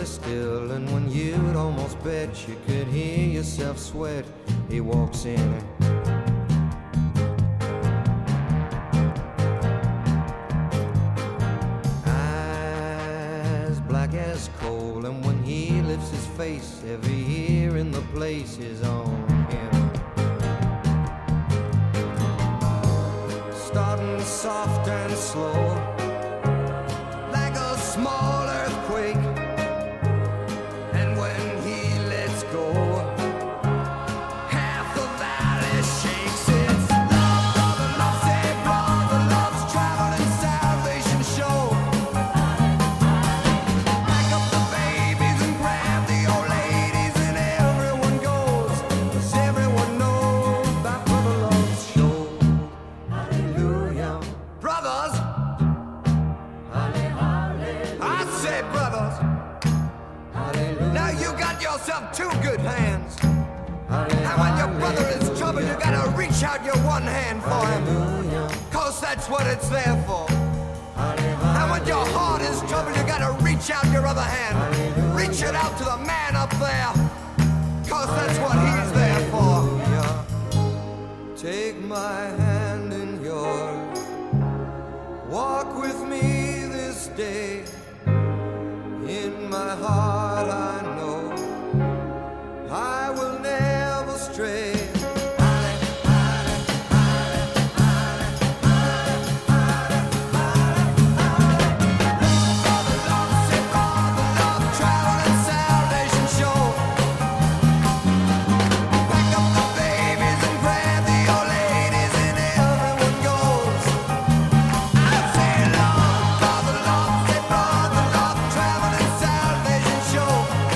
perfectly still, and when you'd almost bet you could hear yourself sweat, he walks in. Eyes black as coal, and when he lifts his face, every ear in the place is on him. Starting soft and slow, like a small earthquake, and when he lets go, half the valley shakes. It's love, brother, love, say brother, love's traveling salvation show. Pack up the babies and grab the old ladies, and everyone goes, 'cause everyone knows that brother love's show. Hallelujah, brothers. I say brothers. Now you got yourself two good hands. And when your brother is in trouble, you gotta reach out your one hand for him, 'cause that's what it's there for. And when your heart is in trouble, you gotta reach out your other hand. Reach it out to the man up there, 'cause that's what he's there for. Take my hand in yours, walk with me this day. In my heart I know I will never stray. Traveling salvation show. Pack up the babies and grab the old ladies, and everyone goes. I say love, brother, love, say brother, love, traveling salvation show.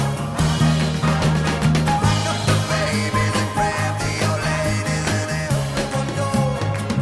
Pack up the babies and grab the old ladies, and everyone goes.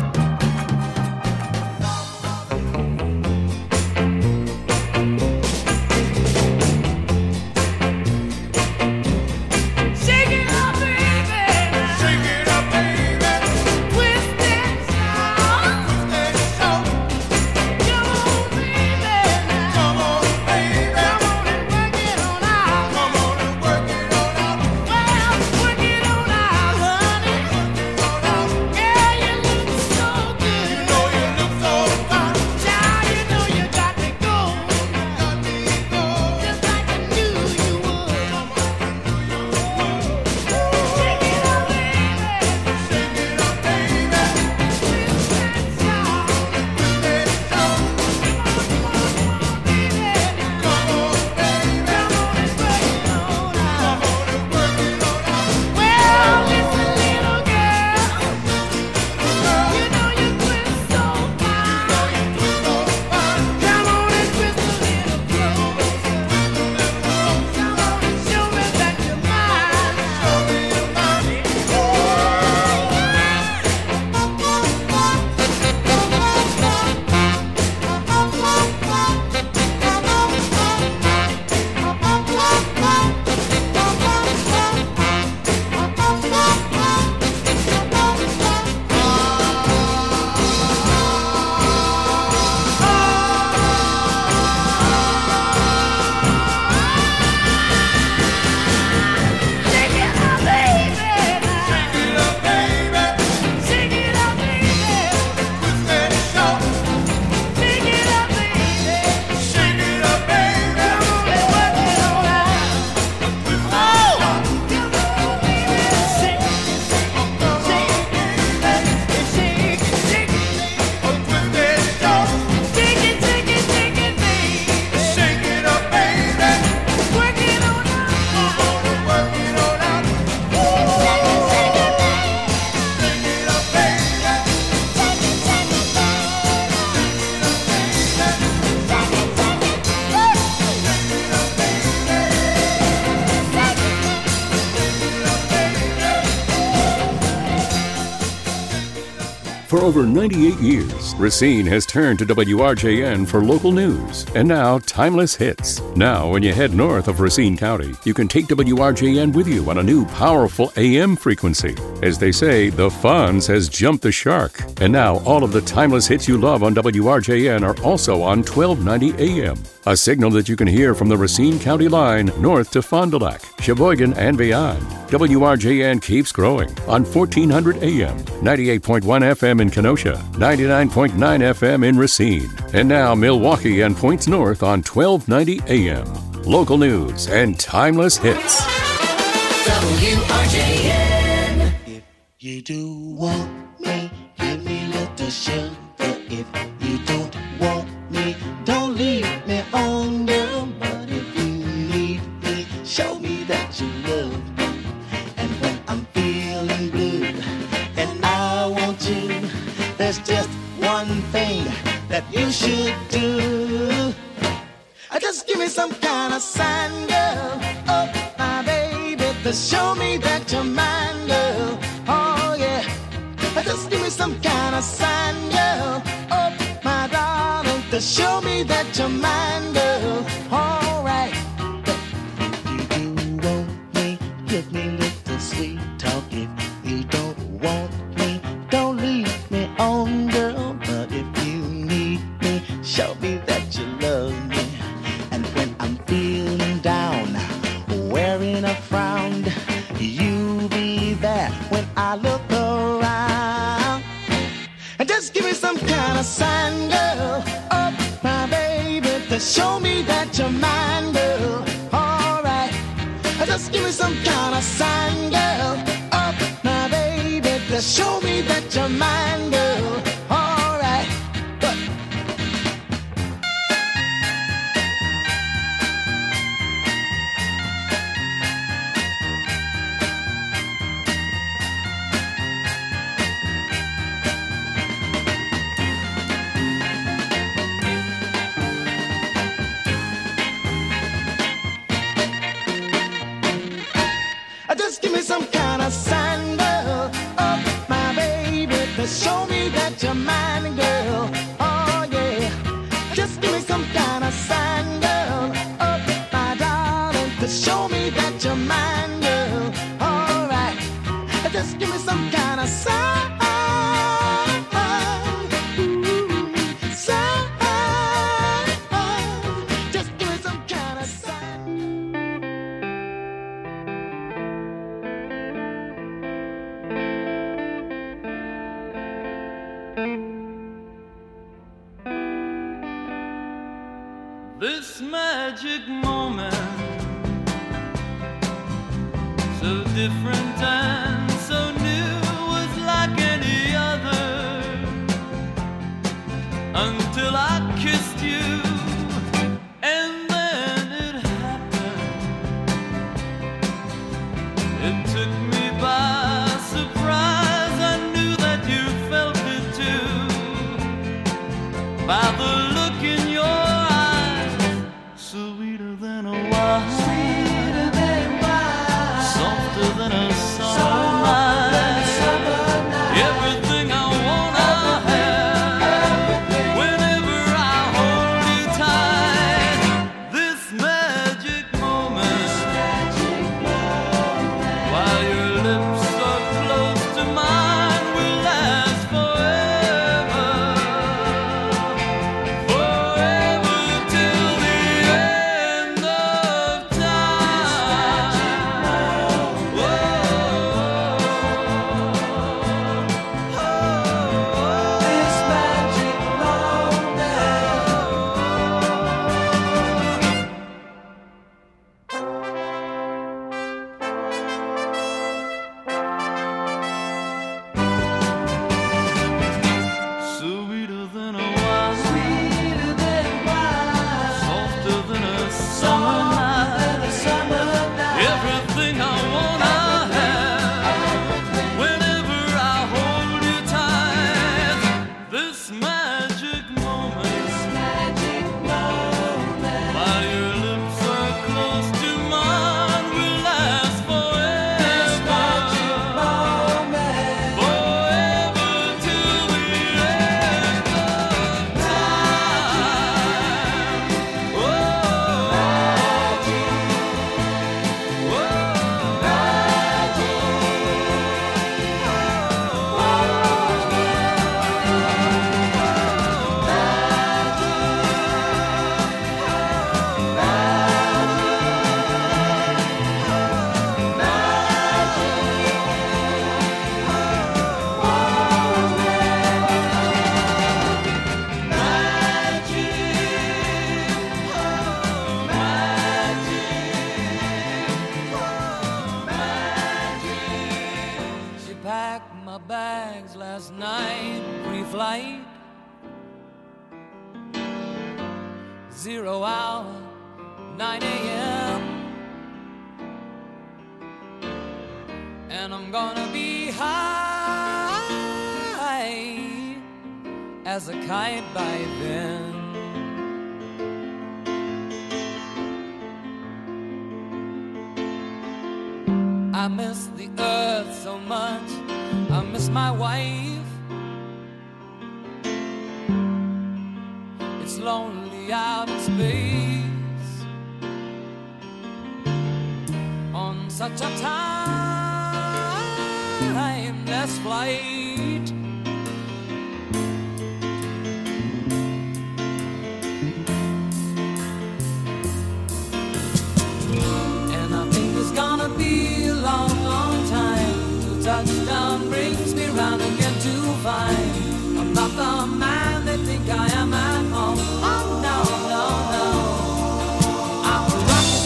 Shake it up, baby. Shake it up, baby. Twist it, shout. Twist it, shout. Come on, baby. Come on, baby. Come on and work it on out. Come on and work it on out. Well, work it on out, honey. Yeah, you look so good. You know you look so fine. Child, you know you got me going. Just like I knew you would. Shake it up, baby. Shake it up, baby. Twist that shout. Twist that shout. Come on, baby. Come on, baby. Come on and work it on out. Come on and work it on out. Well, listen, little girl. You know you twist so fine. Come on and twist a little closer. Come on and show me that you're mine. Show me you're mine. Shake it up, baby. Shake it up, baby. Shake it up, baby. Twist that shout. Shake it up, baby. Shake it up, baby. Come on and work it on out. Oh, come on, baby. Shake it, shake it, shake it, shake it, shake it. Twist that shout. Shake it, shake it, shake it, baby. Shake it up, baby. Work it on out. Work it on out. Shake it, shake it, baby. Shake it up, baby. Shake it, shake it, baby. Shake it up, For over 98 years, Racine has turned to WRJN for local news and now timeless hits. Now, when you head north of Racine County, you can take WRJN with you on a new powerful AM frequency. As they say, the Fonz has jumped the shark. And now all of the timeless hits you love on WRJN are also on 1290 AM. A signal that you can hear from the Racine County line north to Fond du Lac, Sheboygan, and beyond. WRJN keeps growing on 1400 AM, 98.1 FM in Kenosha, 99.9 FM in Racine. And now Milwaukee and points north on 1290 AM. Local news and timeless hits. WRJN. If you do want me, give me a little sugar. If you don't want me, don't leave me on, girl. But if you need me, show me that you love me. And when I'm feeling blue and I want you, there's just one thing that you should do. Just give me some kind of sign, girl. Oh, my baby, to show me that you're mine, girl. Oh, yeah. Just give me some kind of sign, girl. Oh, my darling, to show me that you're mine, girl. All right. If you do want me, give me a little sweet talk. If you don't want me, don't leave me on, girl. But if you need me, show me that you love me. Feeling down, wearing a frown, you be there when I look around. And just give me some kind of sign, girl. Oh, my baby, to show me that you're mine, girl. All right. Just give me some kind of sign, girl. Oh, my baby, to show me that you're mine, girl. All right. But just give me some kind of sign, girl. Oh, my baby, to show me that you're mine, girl. Oh, yeah. Just give me some kind of sign, girl. Oh, my darling, to show me that you're mine, girl. All right. Just give me some kind of sign. Ooh, sign. Just give me some kind of sign. This magic moment, so different and so new, was like any other, until I kissed you, and then it happened. It took me by surprise. I knew that you felt it too, by the look in your sweeter than a wine, sweeter than wine, softer than a summer night. Everything I want, I have. Whenever I night. 0 hour, 9 a.m. And I'm gonna be high as a kite by then. I miss the earth so much, I miss my wife. It's lonely out in space on such a timeless flight. And I think it's gonna be a long, long time till touchdown brings me round again to find I'm not the man they think I am at home. Oh no, no, no, I'm a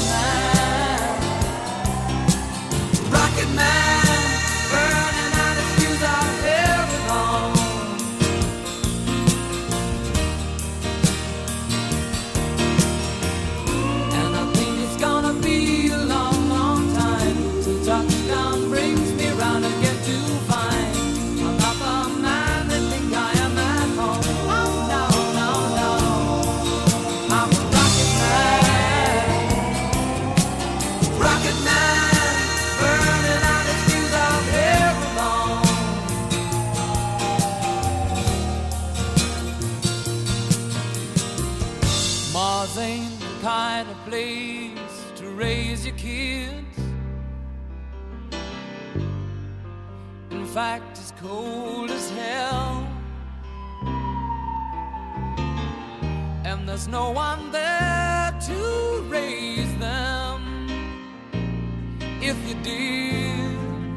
rocket man, burning out his fuse out here alone. And I think it's gonna be a long, long time till touchdown brings me round again to find I'm not the man they think I am at home. Oh no, no, no, I'm a rocket man, burning out his fuse out here alone. Mars ain't the kind of place to raise your kids. In fact, it's cold as hell, and there's no one there to raise them if you did.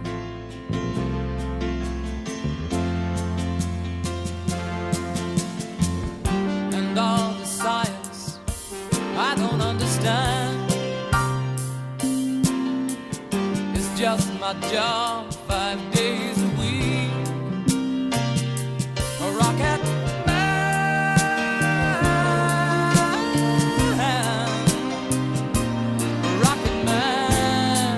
And all the science I don't understand, it's just my job 5 days a week. A rocket man, a rocket man.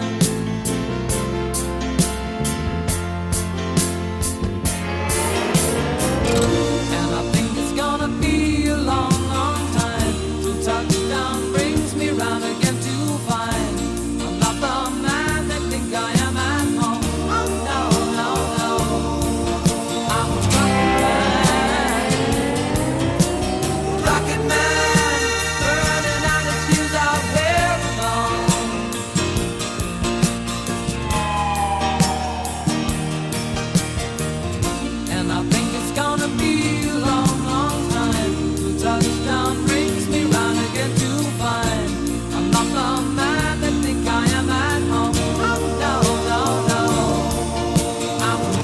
And I think it's gonna be a long, long time till touchdown brings me round again to find I'm not the man they think I am at home. Oh no, no, no, I'm a rocket man, burning out his fuse out here alone. And I think it's gonna be a long, long time till touchdown brings me round again to find I'm not the man they think I am at home. Oh no, no, no, I'm a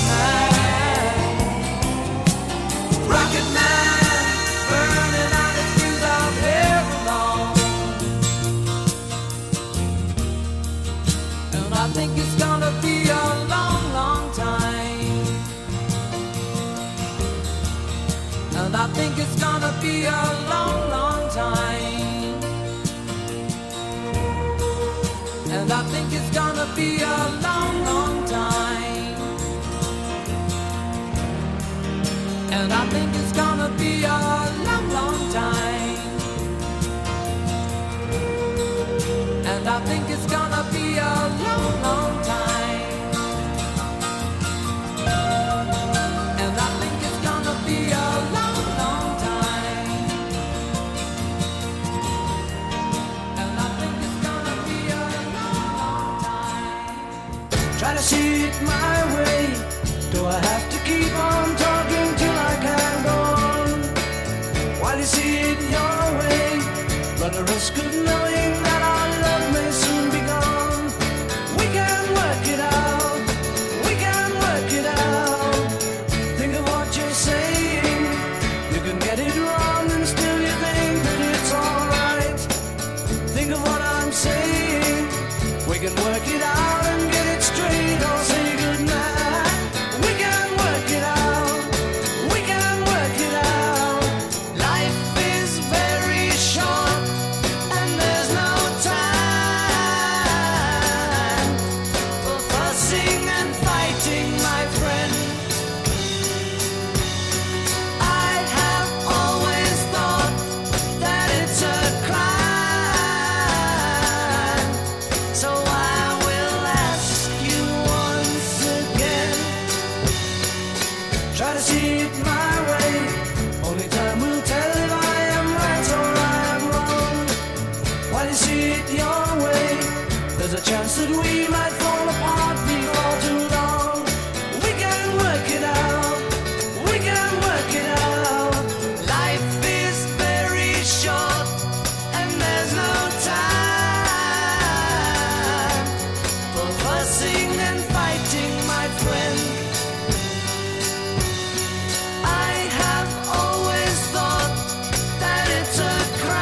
rocket man, burning out his fuse out here alone. And I think it's gonna be a long, long time. And I think it's gonna be a long, long time. And I think it's gonna be a long, long time. And I think it's gonna be a long, long time. And I think it's gonna be a long, long time. And I think it's gonna be a long, long time. And I think it's gonna be a long, long time. Try to see it my way. Do I have to keep on talking till I can go on? While you see it your way, run the risk of knowing that our love may soon be gone. We can work it out. We can work it out. Think of what you're saying. You can get it wrong and still you think that it's alright. Think of what I'm saying. We can work it out and get it straight or say goodnight. We can work it out. We can chance that we might fall apart before too long. We can work it out. We can work it out. Life is very short and there's no time for fussing and fighting, my friend. I have always thought that it's a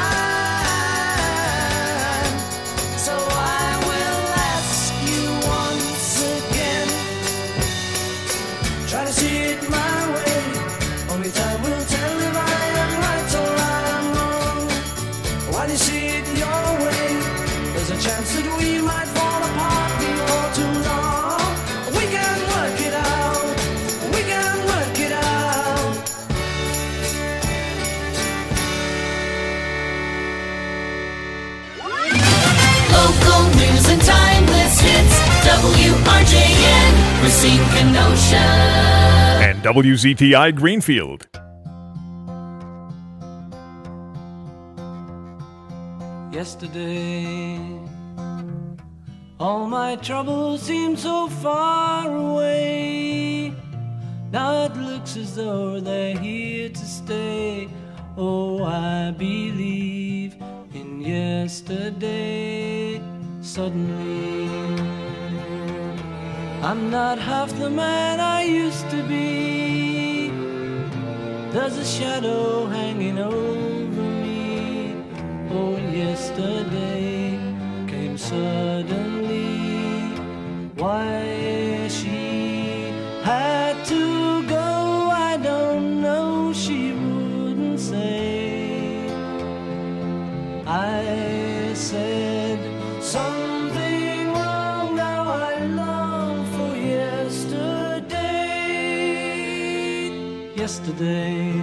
crime, so I will ask you once again. Try to see it my way. Only time will tell if I am right or I am wrong. While you see it your way, there's a chance that we might fall apart before too long. We can work it out. We can work it out. Local news and timeless hits. WRJN, Racine, Kenosha. And WZTI Greenfield. Yesterday, all my troubles seemed so far away. Now it looks as though they're here to stay. Oh, I believe in yesterday. Suddenly, I'm not half the man I used to be. There's a shadow hanging over me. Oh, yesterday came suddenly. Why she had to go, I don't know, she wouldn't say. I said something wrong, now I long for yesterday. Yesterday,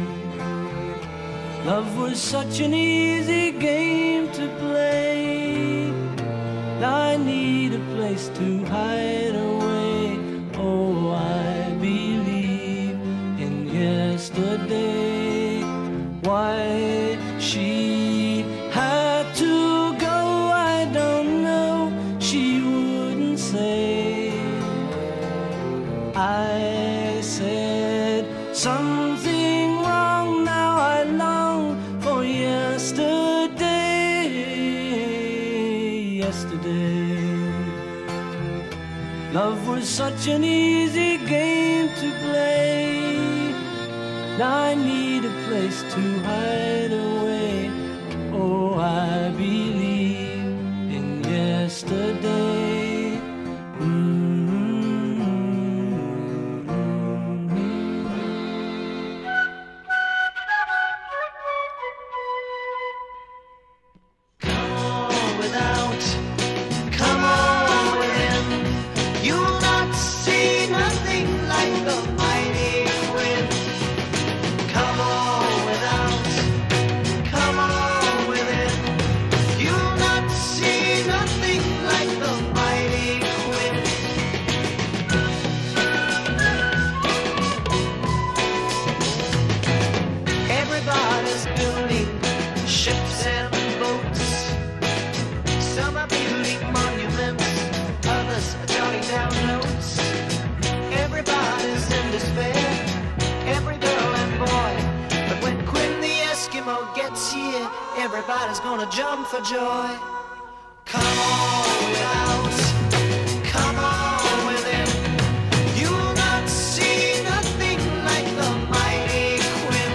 love was such an easy game to play. Now I need a place to hide away. Oh, I believe in yesterday. Why she had to go, I don't know, she wouldn't say. I said something wrong, now I long for yesterday. Yesterday, love was such an easy game to play. Now I need a place to hide away. Oh, I believe in yesterday. Come on without, come on within. You'll not see nothing like the mighty wind. Come on without, come on within. You'll not see nothing like the mighty wind. Everybody's building ships and boats. Some are building monuments, others are jotting down notes. Everybody's in despair, every girl and boy. But when Quinn the Eskimo gets here, everybody's gonna jump for joy. Come on without, come on within. You'll not see nothing like the mighty Quinn.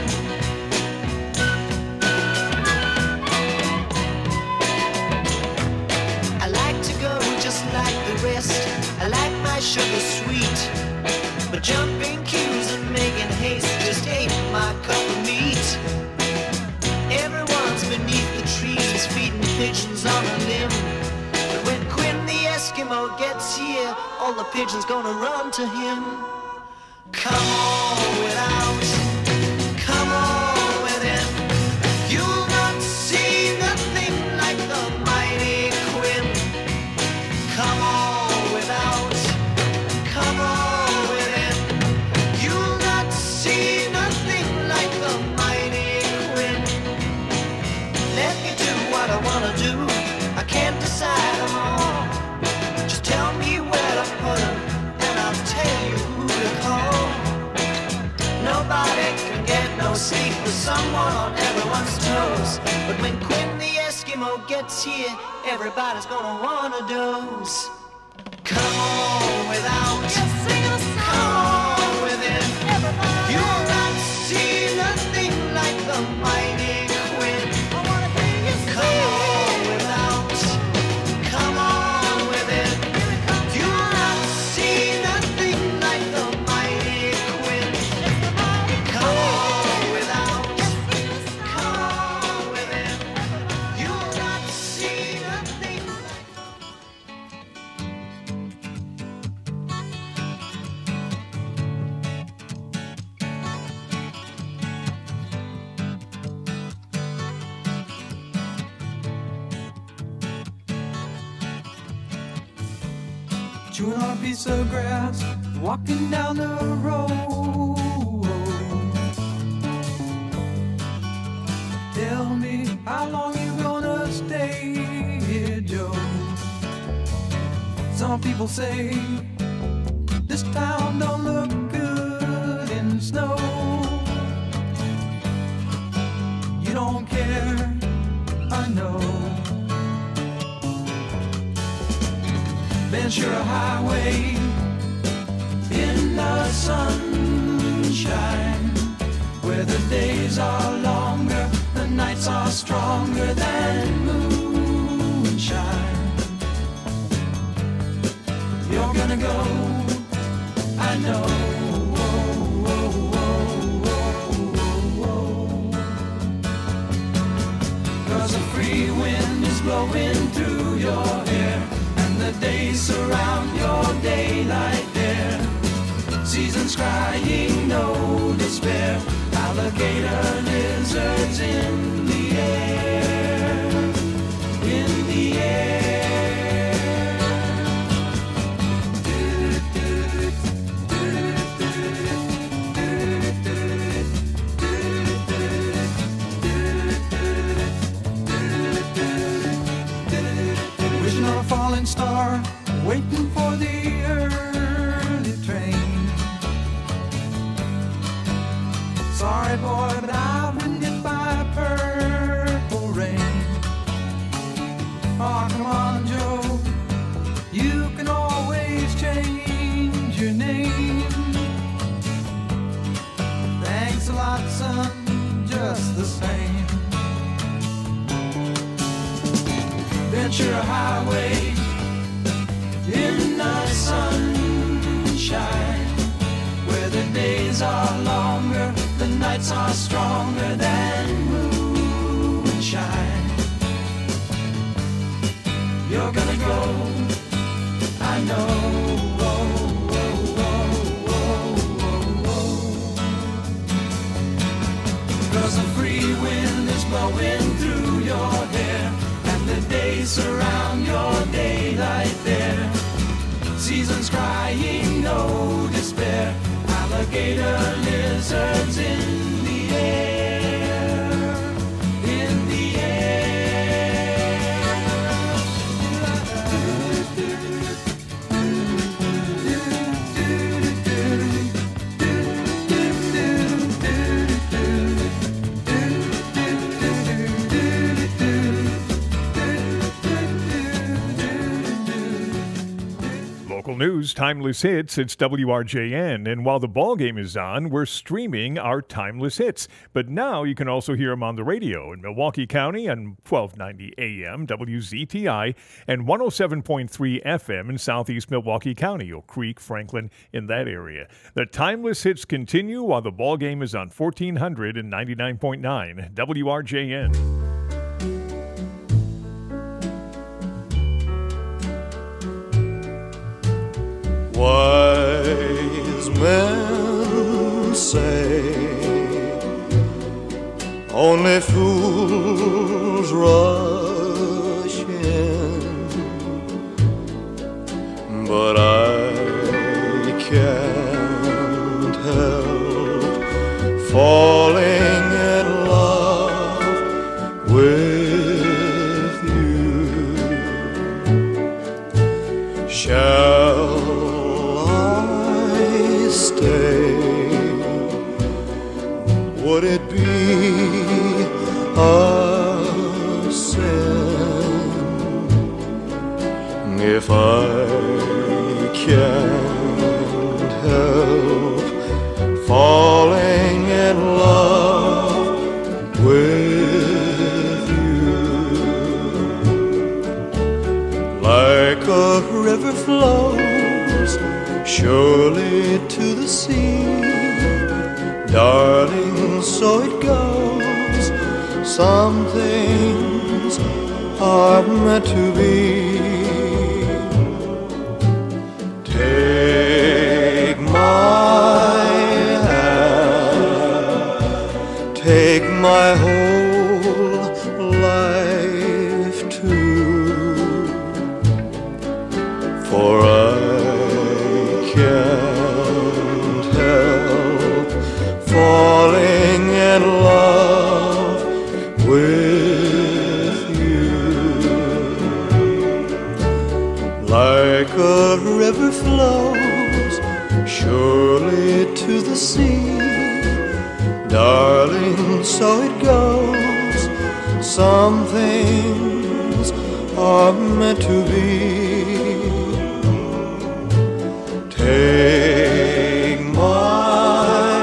I like to go just like the rest. I like my sugar sweet. But jumping queues and making haste just ain't my cup of meat. Everyone's beneath the trees feeding pigeons on a limb. But when Quinn the Eskimo gets here, all the pigeons gonna run to him. Come on without, come on within. You'll not see nothing like the mighty Quinn. Come on without, come on within. You'll not see nothing like the mighty Quinn. Let me do what I wanna do. I can't decide them all. someone on everyone's toes. But when Quinn the Eskimo gets here, everybody's gonna want a dose. Come on without, come on within. You'll not see nothing like the mighty Quinn. Come on without, come on within. You'll not see nothing like the mighty Quinn. Come on without, come on within. You'll not see nothing like. Chewing on a piece of grass, walking down the road. Tell me, how long you gonna stay here, Joe? Some people say this town don't look good in snow. You don't care, I know. Ventura Highway in the sunshine, where the days are longer, the nights are stronger than moonshine. You're gonna go, I know. Cause a free wind is blowing through your hair, the days surround your daylight there. Seasons crying, no despair. Alligator lizards in the air, in the air. Wishing on a falling star, waiting for the early train. Sorry boy, but I've been hit by purple rain. Oh, come on, Joe, you can always change your name. Thanks a lot, son, just the same. Ventura Highway in the sunshine, where the days are longer, the nights are stronger than moonshine. You're gonna go, I know. Cause a free wind is blowing through your hair, the days surround your daylight there. Seasons crying, no despair. Alligator lizards in the air, in the Local news, timeless hits, it's WRJN. And while the ball game is on, we're streaming our timeless hits. But now you can also hear them on the radio in Milwaukee County on 1290 AM, WZTI, and 107.3 FM in southeast Milwaukee County, Oak Creek, Franklin, in that area. The timeless hits continue while the ball game is on 1499.9 WRJN. Wise men say only fools rush in, but I can't help falling in love with you. Shall stay? Would it be river flows surely to the sea. Darling, so it goes. Some things are meant to be. Take my hand, take my whole life too, for I can't help falling in love with you. Like a river flows surely to the sea. Darling, so it goes. Some things are meant to be. Take my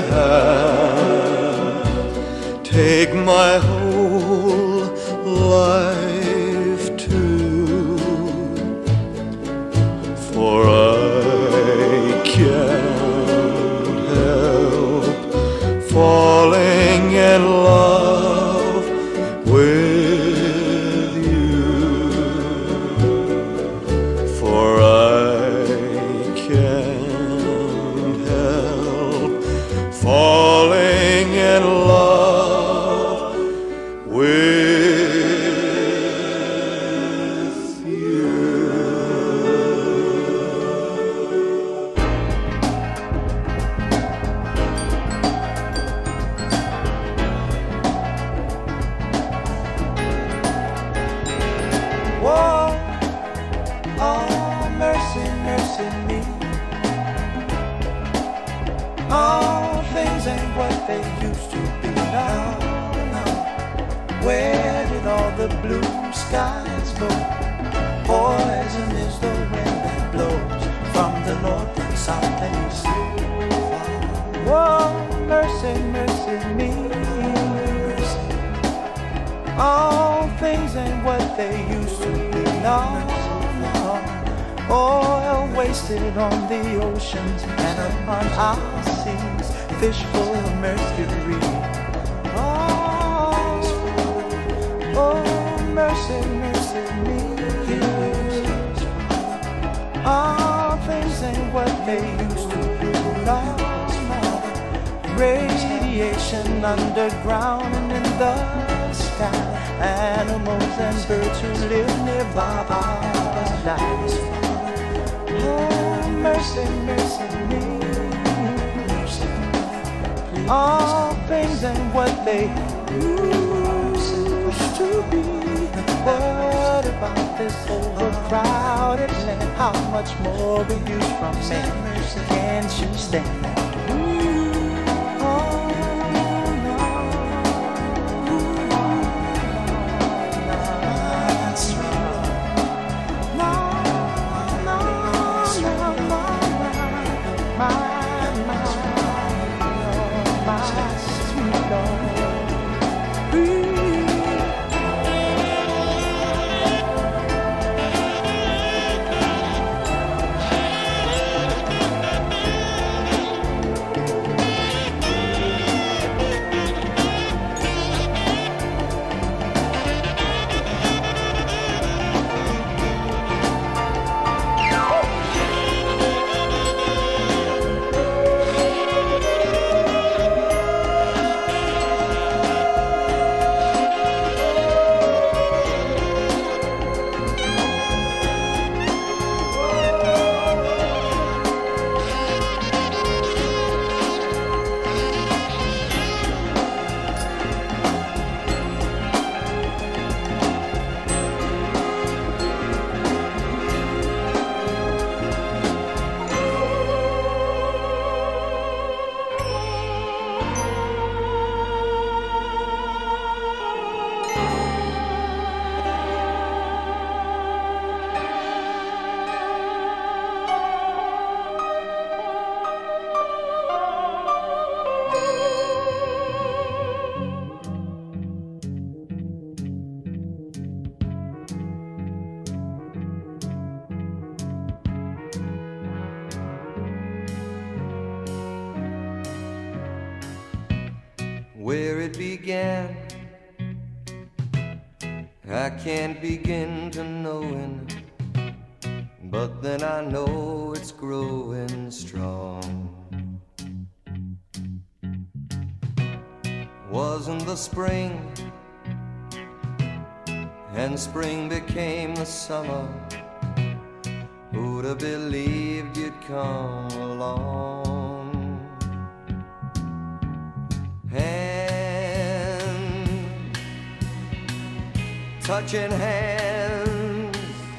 hand, take my whole life too, for I can't help falling in love with you, for I can't help falling in love with you. Whoa, oh, mercy, mercy me. All things ain't what they used to be now. Where did all the blue skies go? Poison is the wind that blows from the north and south and east. Whoa, mercy, mercy me. All things ain't what they used to be now. Oil wasted on the oceans and upon our seas, fish full of mercury. Oh, mercy, mercy me. All things ain't what they used to be now. Radiation underground and in the sky, animals and birds who live nearby our lives. Oh, mercy, mercy me. All things ain't what they used to be. What about this overcrowded land? How much more we use from men? Can't you stand that? it began. I can't begin to knowing, but then I know it's growing strong. Wasn't the spring, and spring became the summer. Who'd have believed you'd come along? Hand, touching hands,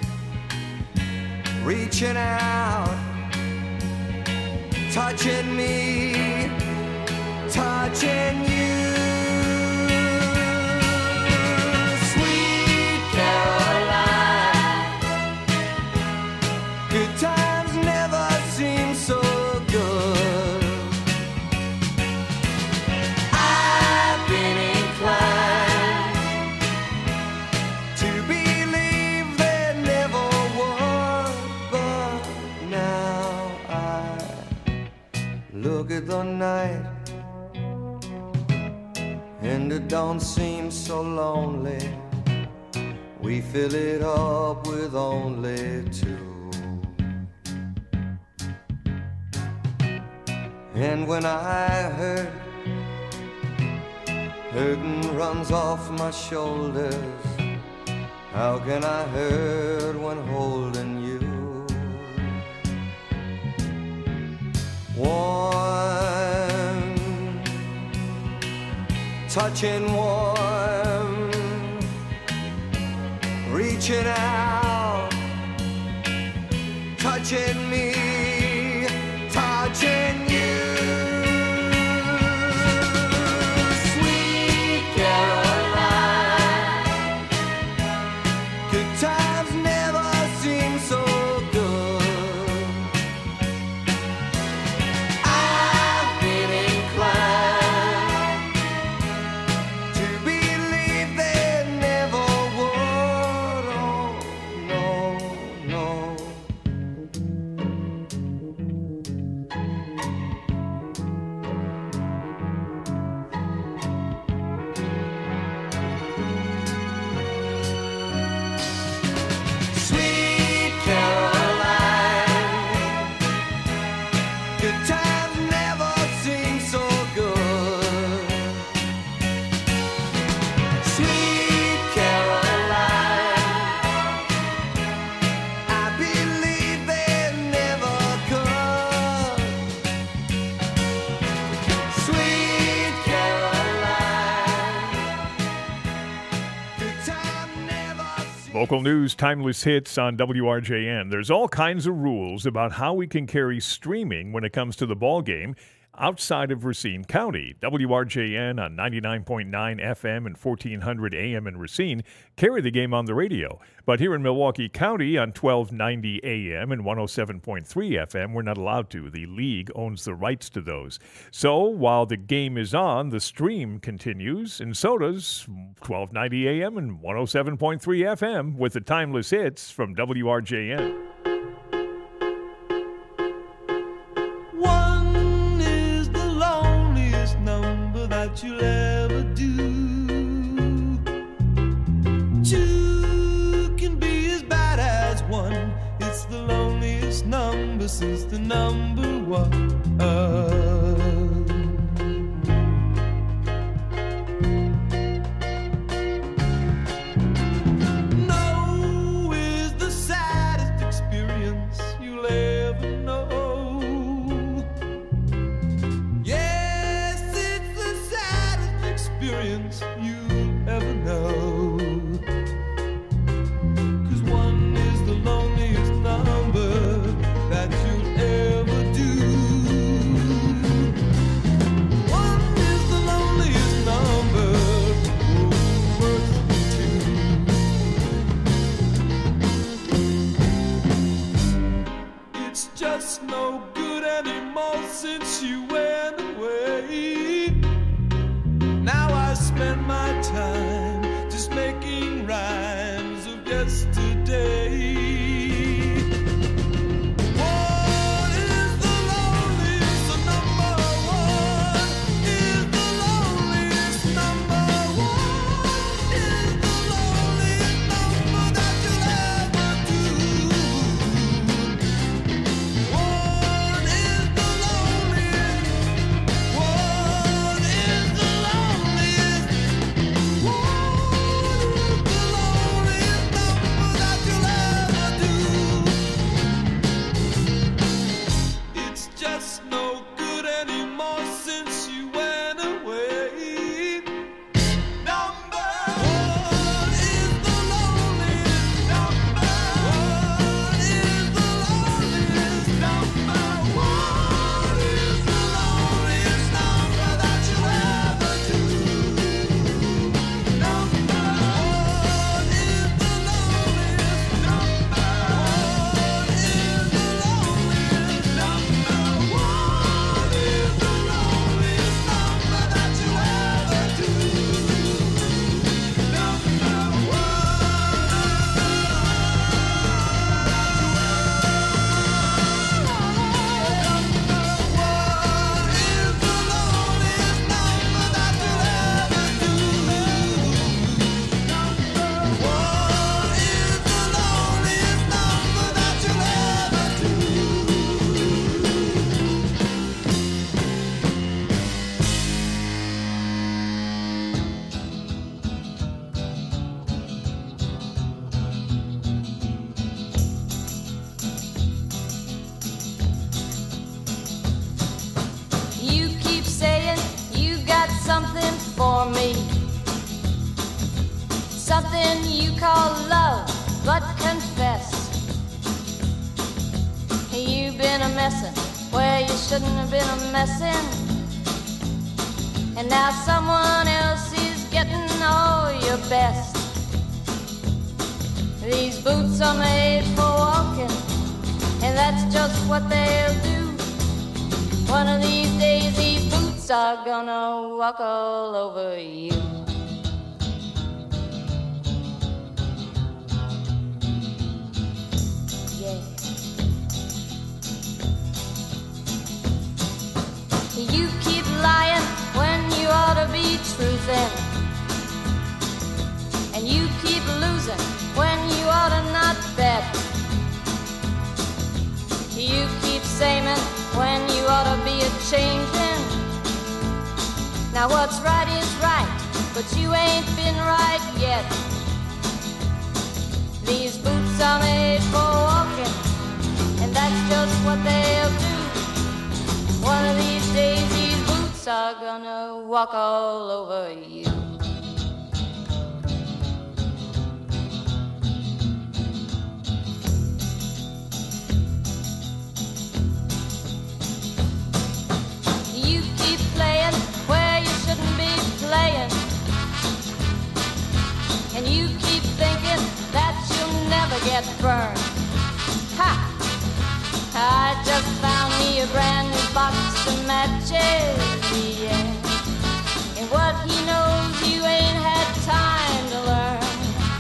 reaching out, touching me, touching you. Sweet Caroline, good times never seem so good. I've been inclined to believe there never was, but now I look at the night and it don't seem so lonely. We fill it up with only two. And when I hurt, hurting runs off my shoulders. How can I hurt when holding you? Warm, touching warm, reaching out, touching me, touching you. Sweet Caroline, good times never seem so good. I've been inclined to believe there never would. Oh, no, no. Sweet Caroline, good times never seem so good. Sweet Caroline, I believe they never could. Sweet Caroline, good times never seem. Local news, timeless hits on WRJN. There's all kinds of rules about how we can carry streaming when it comes to the ball game outside of Racine County. WRJN on 99.9 FM and 1400 AM in Racine carry the game on the radio. But here in Milwaukee County on 1290 AM and 107.3 FM, we're not allowed to. The league owns the rights to those. So while the game is on, the stream continues, and so does 1290 AM and 107.3 FM with the timeless hits from WRJN. One is the loneliest number that you'll ever do. Two can be as bad as one. It's the loneliest number since the number one. No is the saddest experience you'll ever know. Yes, it's the saddest experience you'll ever know. 'Cause one is the loneliest number that you'll ever do. One is the loneliest number, worse than two. It's just no good anymore since you went away. Now I spend my time just making rhymes of yesterday. One is the loneliest number. One is the loneliest number. you call love, but confess you've been a messin' where you shouldn't have been a messin', and now someone else is getting all your best. These boots are made for walking, and that's just what they'll do. One of these days these boots are gonna walk all over you. Yeah. You keep lying when you ought to be truthin', and you keep losing when you ought to not bet. You keep saying when you ought to be a-changin'. Now what's right is right, but you ain't been right yet. These boots are made for walking, and that's just what they'll do. One of these days these boots are gonna walk all over you. You keep playing where you shouldn't be playing, and you keep thinking that you'll never get burned. Ha! I just found me a brand new box of matches, yeah. And what he knows you ain't had time to learn.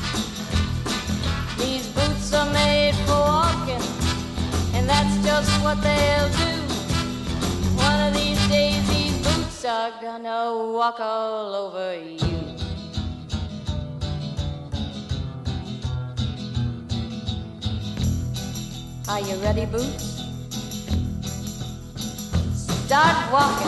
These boots are made for walking, and that's just what they'll do. One of these days these boots are gonna walk all over you. Are you ready, Boots? Start walking.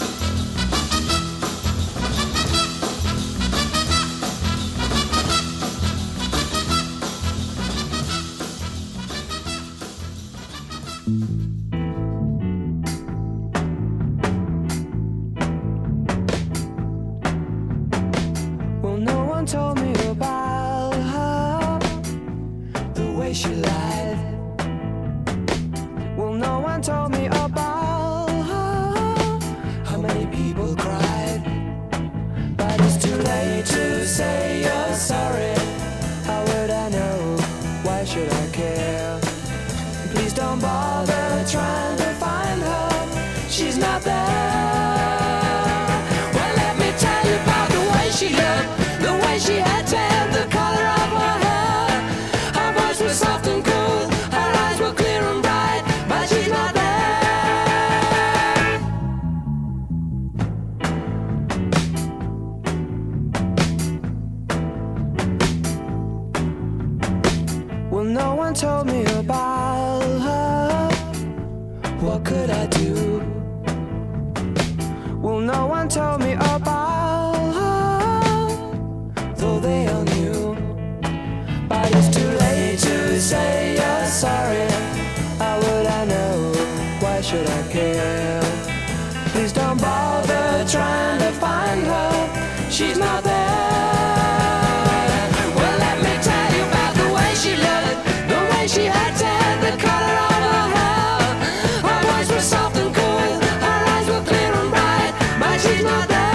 Well, no one told me about her, the way she lied. Well, no one told me about her, how many people cried. But it's too late to say you're sorry. How would I know? Why should I care? Please don't bother trying to find her. She's not there. Well, let me tell you about the way she looked, the way she had tan, the color of her hair. Her voice was soft and cool, her eyes were clear and bright, but she's not there. Well, no one told me about her. What could I do? Well, no one told me about her, though they all knew. But it's too late to say you're sorry. How would I know? Why should I care? Please don't bother trying to find her. She's not there. Well, let me tell you about the way she looked, the way she had tan, the color of her hair. Her voice was soft and cool, her eyes were clear and bright, but she's not there.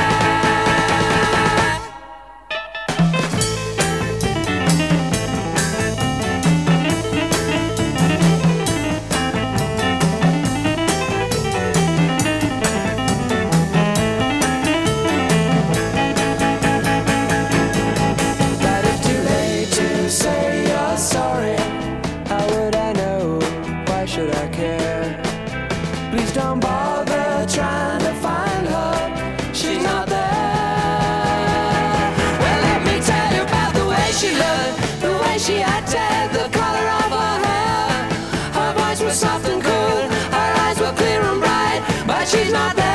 But it's too late to say you're sorry. How would I know? Why should I care? Please don't bother trying to find her. She's not there. Well, let me tell you about the way she looked, the way she had tan, the color of her hair. Her voice was soft and cool, her eyes were clear and bright, but she's not there.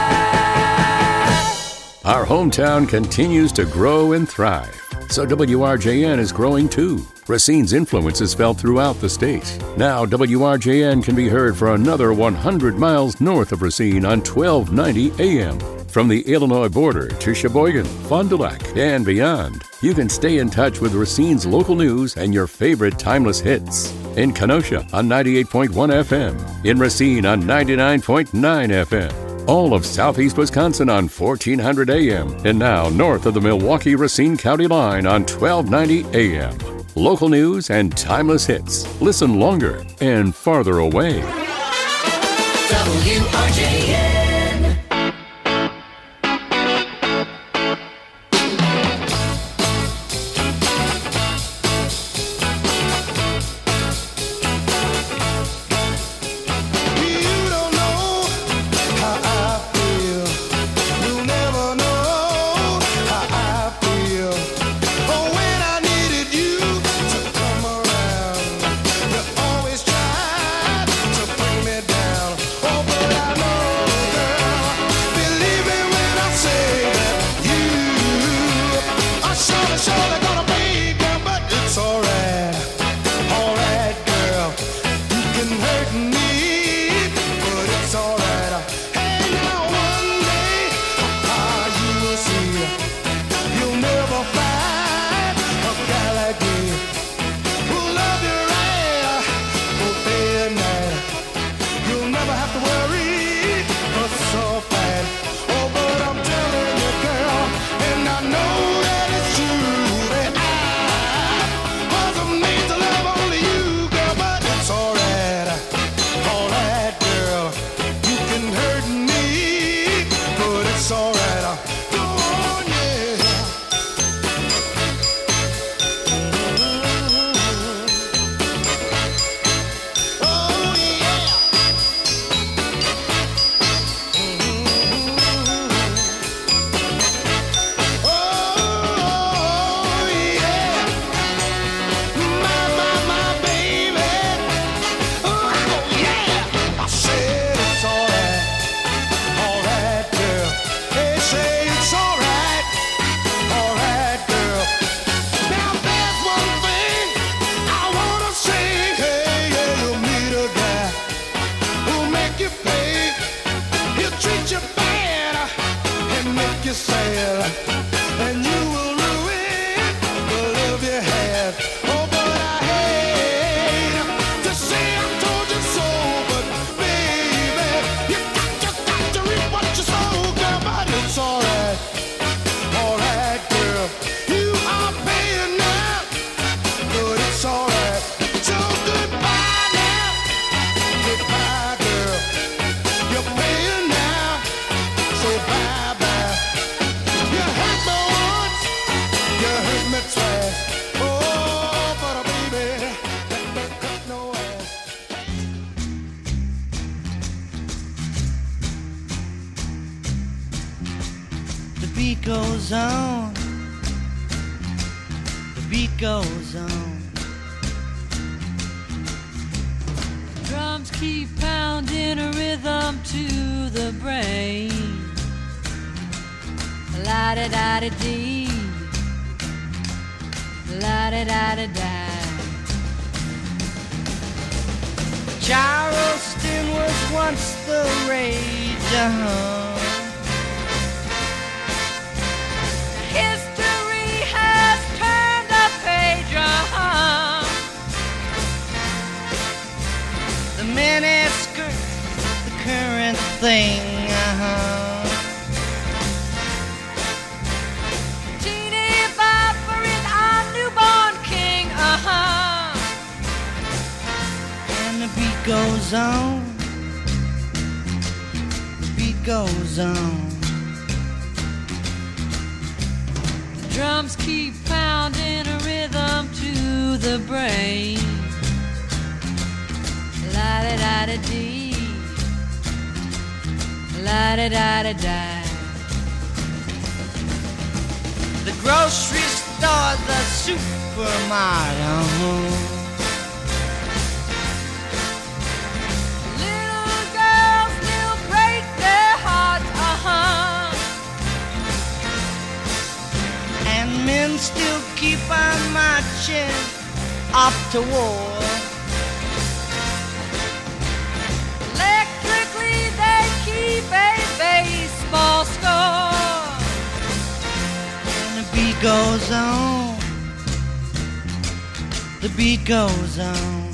Our hometown continues to grow and thrive, so WRJN is growing too. Racine's influence is felt throughout the state. Now WRJN can be heard for another 100 miles north of Racine on 1290 AM. From the Illinois border to Sheboygan, Fond du Lac, and beyond, you can stay in touch with Racine's local news and your favorite timeless hits. In Kenosha on 98.1 FM, in Racine on 99.9 FM, all of southeast Wisconsin on 1400 AM, and now north of the Milwaukee-Racine County line on 1290 AM. Local news and timeless hits. Listen longer and farther away. WRJN. Goes on, the beat goes on. Drums keep pounding a rhythm to the brain. La-da-da-da-dee, la-da-da-da-da. Charleston was once the rage, History has turned a page, The miniskirt, the current thing, Teeny Bopper is our newborn king, And the beat goes on, the beat goes on. Drums keep pounding a rhythm to the brain. La-da-da-da-dee, la-da-da-da-da. The grocery store, the supermarket. Little girls still break their hearts, And men still keep on marching off to war. Electrically they keep a baseball score. goes on. The beat goes on.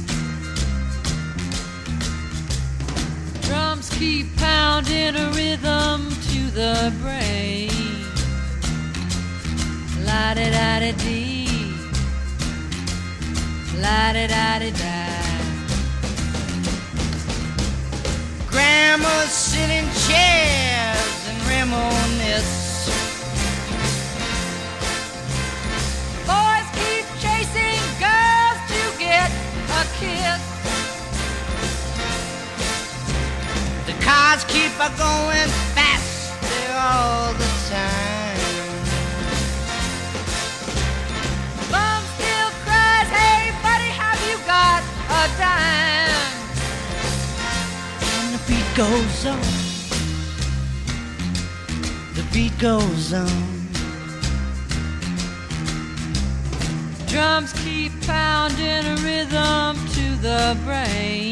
Drums keep pounding a rhythm to the brain. La-di-da-di-dee, la-di-da-di-da. Grandmas sit in chairs and reminisce. Boys keep chasing girls to get a kiss. The cars keep a going faster all the time. Mom still cries, hey buddy, have you got a dime? And the beat goes on. The beat goes on. Drums keep pounding a rhythm to the brain.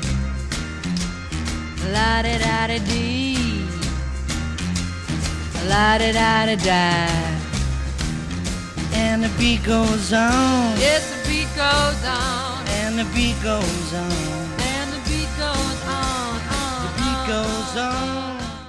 La-di-da-di-dee, la-di-da-di-da. And the beat goes on. Yes, the beat goes on. And the beat goes on. And the beat goes on. The beat goes on.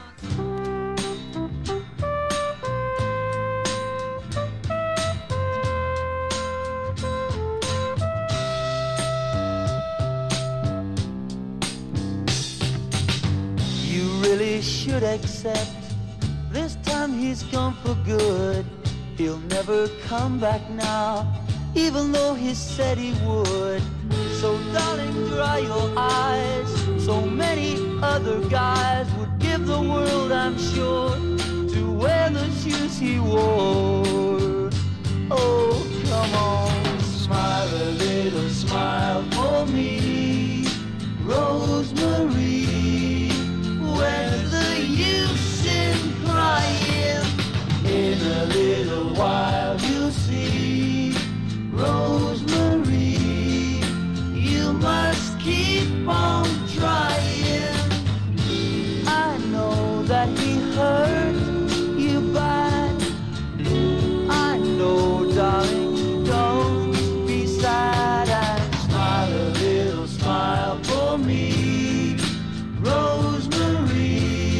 You really should accept this time he's gone for good. He'll never come back now, even though he said he would. So darling, dry your eyes. So many other guys would give the world, I'm sure, to wear the shoes he wore. Oh, come on, smile a little smile for me, Rosemary. Where's the use in crying? In a little while you'll see, Rosemary, you must keep on trying. I know that he hurt you bad. I know, darling, don't be sad and smile a little smile for me, Rosemary,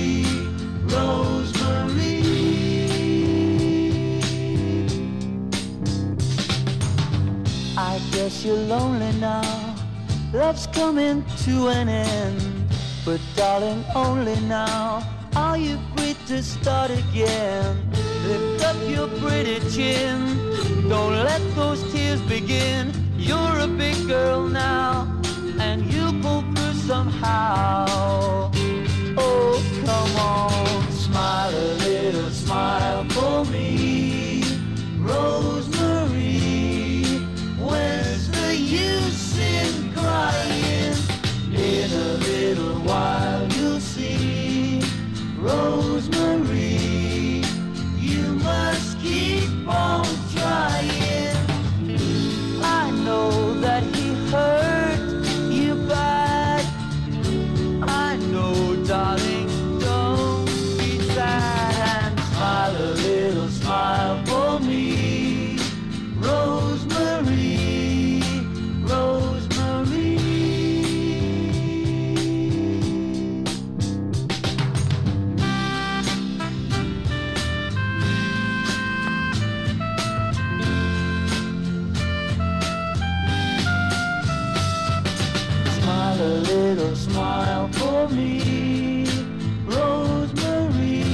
Rosemary. I guess you're lonely now, love's coming to an end. But darling, only now are you free to start again. Lift up your pretty chin, don't let those tears begin. You're a big girl now, and you'll pull through somehow. Oh, come on, smile a little smile for me, Rosemary. Where's the use in crying? In a little while you'll see, Rosemary, you must keep on trying. I know that he hurt you bad. I know, darling, don't be sad and smile a little smile for me, Rosemary, Rosemary. Smile a little smile for me, Rosemary,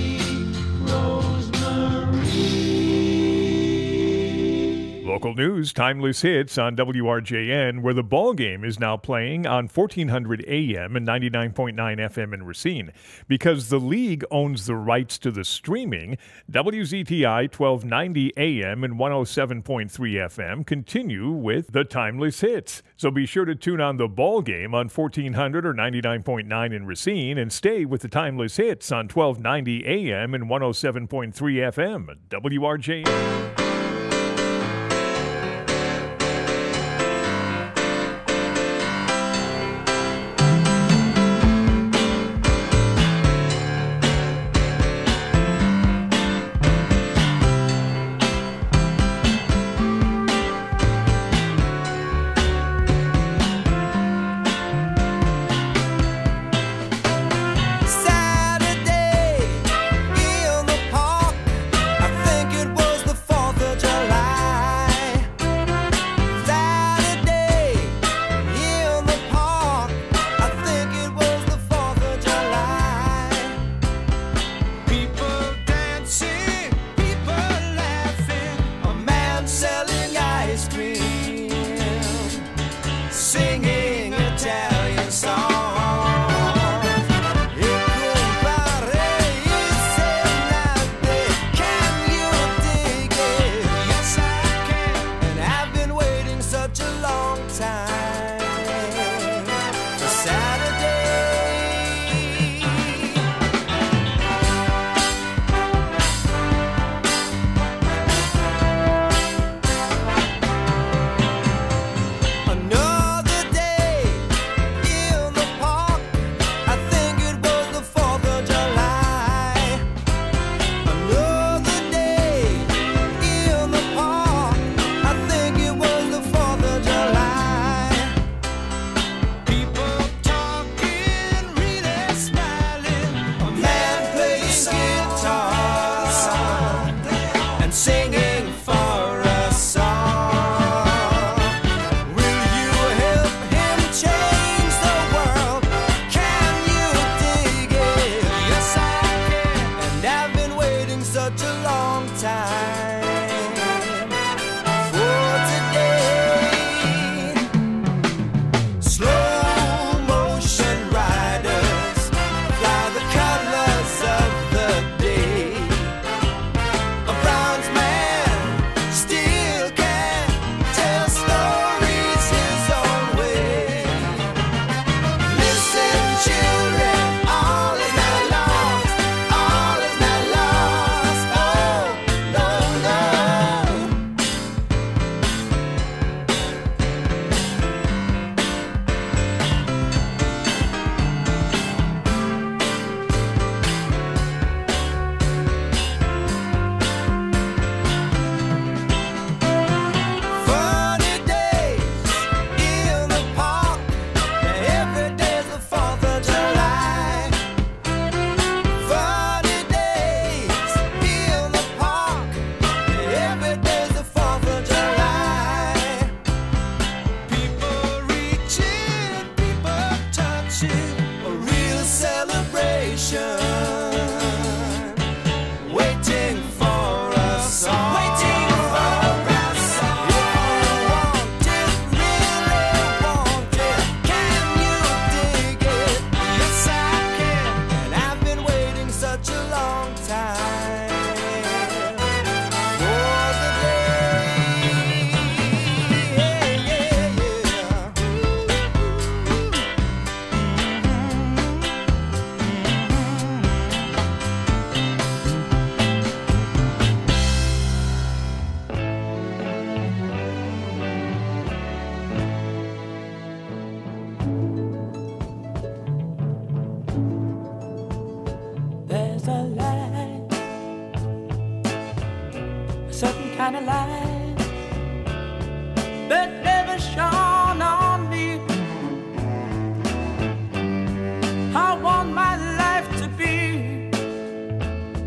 Rosemary. Local news, timeless hits on WRJN, where the ball game is now playing on 1400 AM and 99.9 FM in Racine. Because the league owns the rights to the streaming, WZTI 1290 AM and 107.3 FM continue with the timeless hits. So be sure to tune on the ball game on 1400 or 99.9 in Racine and stay with the timeless hits on 1290 AM and 107.3 FM. WRJN.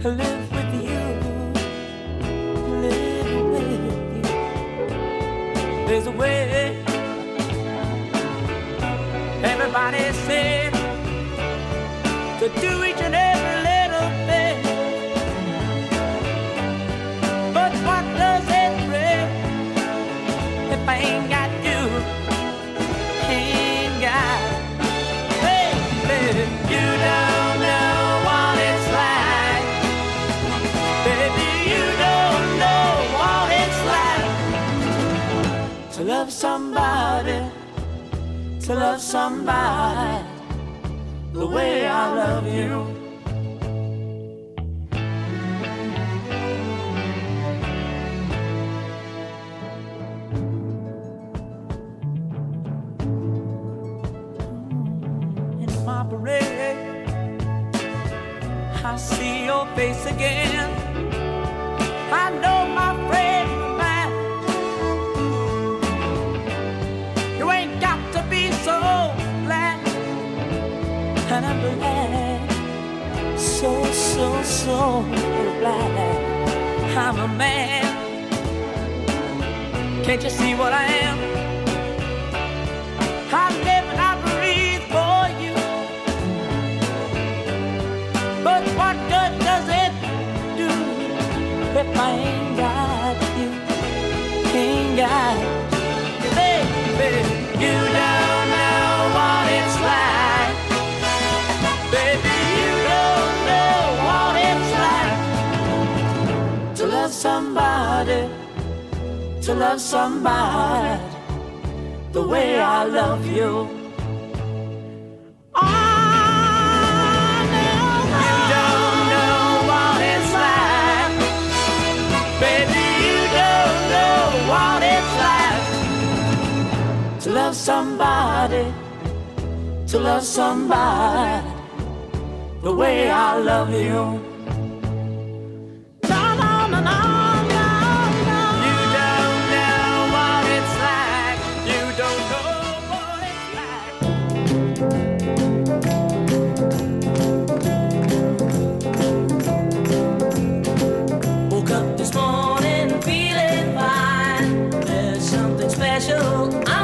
live with you, live with you. There's a way. Everybody said to do each and every little thing, but what does it bring if I ain't got you? Ain't got, baby, you don't know what it's like. Baby, you don't know what it's like to love somebody, to love somebody the way I love you. In my parade, I see your face again. I know my friend of mine. You ain't got to be so glad, and I'm glad, so glad I'm a man. Can't you see what I am? I live and I breathe for you, but what good does it do if I ain't got you? Ain't got you, baby. You don't know what it's like. Baby, you don't know what it's like to love somebody, to love somebody the way I love you. Oh, no, you don't know what it's like. Baby, you don't know what it's like to love somebody, to love somebody the way I love you. No, no, no, no, no, no. You don't know what it's like. You don't know what it's like. Woke up this morning feeling fine. There's something special